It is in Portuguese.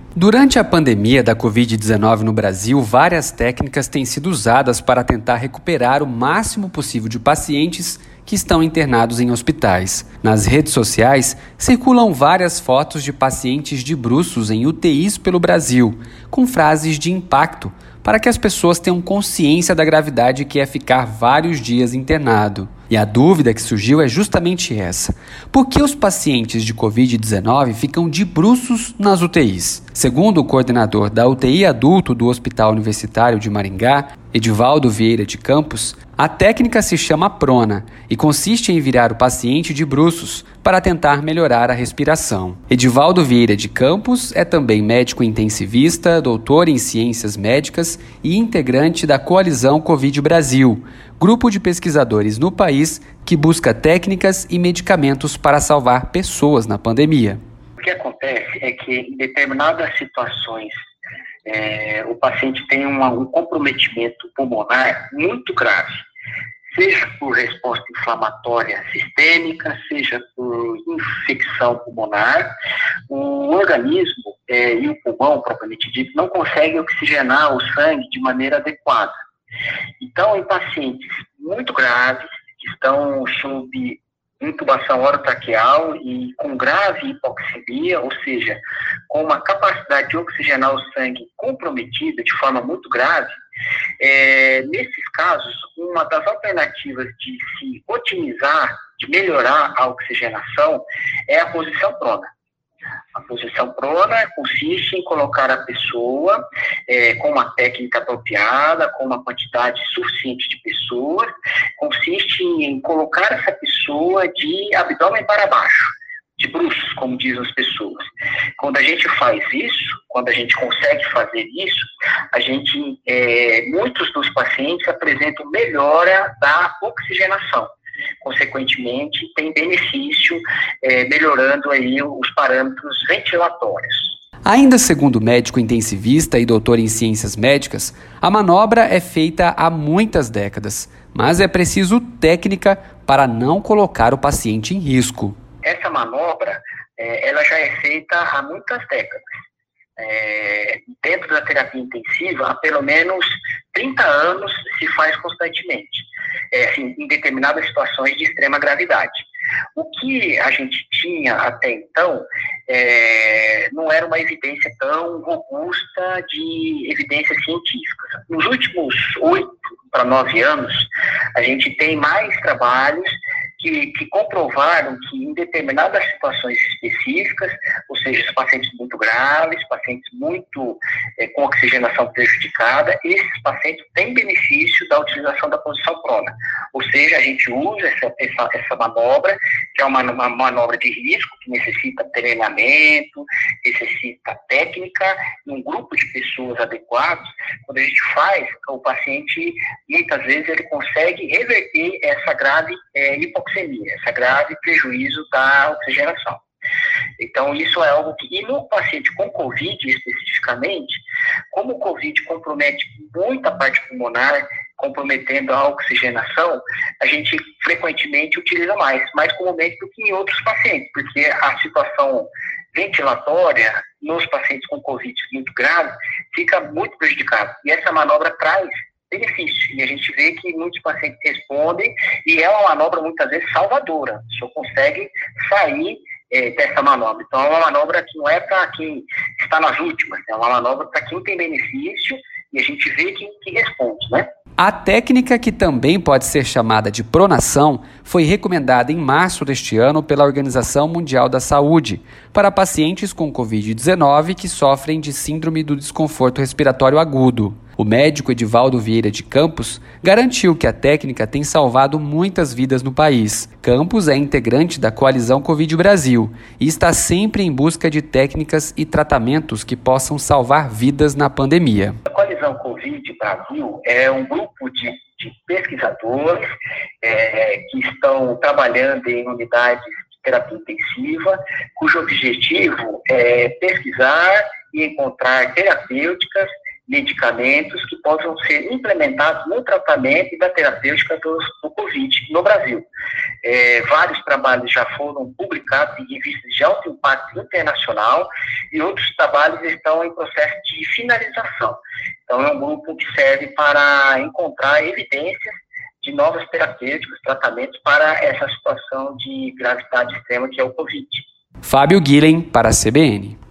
Durante a pandemia da Covid-19 no Brasil, várias técnicas têm sido usadas para tentar recuperar o máximo possível de pacientes que estão internados em hospitais. Nas redes sociais, circulam várias fotos de pacientes de bruços em UTIs pelo Brasil, com frases de impacto, para que as pessoas tenham consciência da gravidade que é ficar vários dias internado. E a dúvida que surgiu é justamente essa: por que os pacientes de Covid-19 ficam de bruços nas UTIs? Segundo o coordenador da UTI adulto do Hospital Universitário de Maringá, Edivaldo Vieira de Campos, a técnica se chama prona e consiste em virar o paciente de bruços para tentar melhorar a respiração. Edivaldo Vieira de Campos é também médico intensivista, doutor em ciências médicas e integrante da Coalizão Covid Brasil, grupo de pesquisadores no país que busca técnicas e medicamentos para salvar pessoas na pandemia. O que acontece é que em determinadas situações o paciente tem um comprometimento pulmonar muito grave, seja por resposta inflamatória sistêmica, seja por infecção pulmonar. O organismo e o pulmão, propriamente dito, não conseguem oxigenar o sangue de maneira adequada. Então, em pacientes muito graves, que estão sob intubação orotraqueal e com grave hipoxemia, ou seja, com uma capacidade de oxigenar o sangue comprometida de forma muito grave, nesses casos, uma das alternativas de se otimizar, de melhorar a oxigenação, é a posição prona. A posição prona consiste em colocar a pessoa com uma técnica apropriada, com uma quantidade suficiente de pessoas, consiste em colocar essa pessoa de abdômen para baixo, de bruços, como dizem as pessoas. Quando a gente faz isso, quando a gente consegue fazer isso, muitos dos pacientes apresentam melhora da oxigenação. Consequentemente, tem benefício melhorando aí os parâmetros ventilatórios. Ainda segundo o médico intensivista e doutor em ciências médicas, a manobra é feita há muitas décadas, mas é preciso técnica para não colocar o paciente em risco. Essa manobra, ela já é feita há muitas décadas. Dentro da terapia intensiva, há pelo menos 30 anos se faz constantemente, em determinadas situações de extrema gravidade. O que a gente tinha até então não era uma evidência tão robusta de evidências científicas. Nos últimos 8 para 9 anos, a gente tem mais trabalhos que comprovaram que em determinadas situações específicas, ou seja, pacientes muito graves, pacientes muito com oxigenação prejudicada, esses pacientes têm benefício da utilização da posição prona. Ou seja, a gente usa essa manobra, que é uma manobra de risco, que necessita treinamento, necessita técnica, em um grupo de pessoas adequados. Quando a gente faz, o paciente, muitas vezes, ele consegue reverter essa grave hipoxemia, esse grave prejuízo da oxigenação. Então, isso é algo que... E no paciente com Covid, especificamente, como o Covid compromete muita parte pulmonar, comprometendo a oxigenação, a gente frequentemente utiliza mais comumente do que em outros pacientes, porque a situação ventilatória nos pacientes com Covid muito grave fica muito prejudicada. E essa manobra traz benefício. E a gente vê que muitos pacientes respondem e é uma manobra muitas vezes salvadora. O senhor consegue sair dessa manobra. Então é uma manobra que não é para quem está nas últimas, é uma manobra para quem tem benefício e a gente vê que responde, né? A técnica, que também pode ser chamada de pronação, foi recomendada em março deste ano pela Organização Mundial da Saúde para pacientes com Covid-19 que sofrem de síndrome do desconforto respiratório agudo. O médico Edivaldo Vieira de Campos garantiu que a técnica tem salvado muitas vidas no país. Campos é integrante da Coalizão Covid Brasil e está sempre em busca de técnicas e tratamentos que possam salvar vidas na pandemia. A Coalizão Covid Brasil é um grupo de pesquisadores que estão trabalhando em unidades de terapia intensiva, cujo objetivo é pesquisar e encontrar terapêuticas medicamentos que possam ser implementados no tratamento e da terapêutica do Covid no Brasil. Vários trabalhos já foram publicados em revistas de alto impacto internacional e outros trabalhos estão em processo de finalização. Então, é um grupo que serve para encontrar evidências de novas terapêuticas, tratamentos para essa situação de gravidade extrema que é o Covid. Fábio Guilhem, para a CBN.